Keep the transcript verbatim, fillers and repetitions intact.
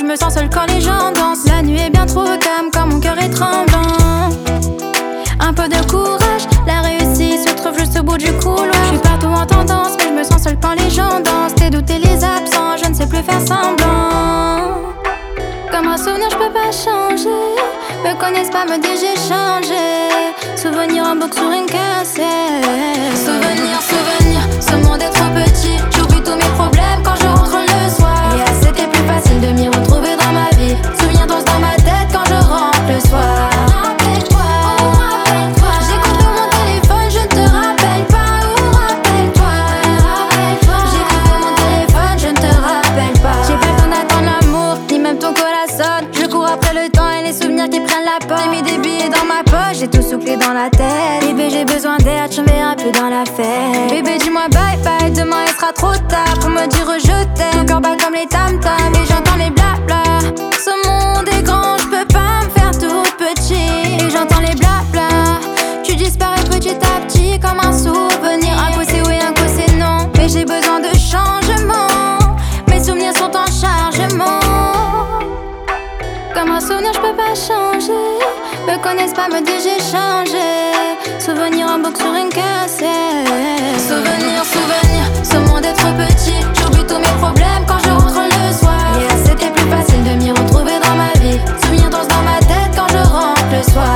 me sens seule quand les gens dansent. La nuit est bien trop calme quand mon cœur est tremblant. Un peu de courage, la réussite se trouve juste au bout du couloir. Je suis partout en tendance, mais je me sens seule quand les gens dansent. Tes doutes et les absents, je ne sais plus faire semblant. Comme un souvenir, je peux pas changer. Me connaissent pas, me disent j'ai changé. Souvenir en boucle sur une cassette. Souvenir, souvenir, ce monde est trop petit. J'oublie tous mes problèmes quand je rentre le soir. Et ah, c'était plus facile de m'y retrouver dans ma vie. Souviens danse dans ma tête quand je rentre le soir. Rappelle-toi, oh, rappelle-toi. J'écoute mon téléphone, je ne te rappelle pas. Oh, rappelle-toi, rappelle-toi. J'écoute mon téléphone, je ne te rappelle pas. J'ai pas le temps d'attendre l'amour, ni même ton corazon. Je cours après le temps et les souvenirs qui prennent la porte. J'ai mis des billets dans ma poche, j'ai tout soufflé dans la tête. Bébé, j'ai besoin d'aide, je me verrai plus dans la fête. Bébé, dis-moi bye bye, demain il sera trop tard pour me dire je t'aime. Ton cœur bat comme les tam-tams et j'entends les blabla. Ce monde est grand, je peux pas me faire toute petite. Et j'entends les blabla. Tu disparais petit à petit comme un souvenir. Un coup c'est oui, un coup c'est non. Mais j'ai besoin de changement. Mes souvenirs sont en chargement. Comme un souvenir, je peux pas changer. Me connaissent pas, me disent j'ai changé. Souvenir en boucle sur une cassette. Souvenir, souvenir, ce monde est trop petit. J'oublie tous mes problèmes quand je rentre le soir. Et ah, c'était plus facile de m'y retrouver dans ma vie. Souvenir danse dans ma tête quand je rentre le soir.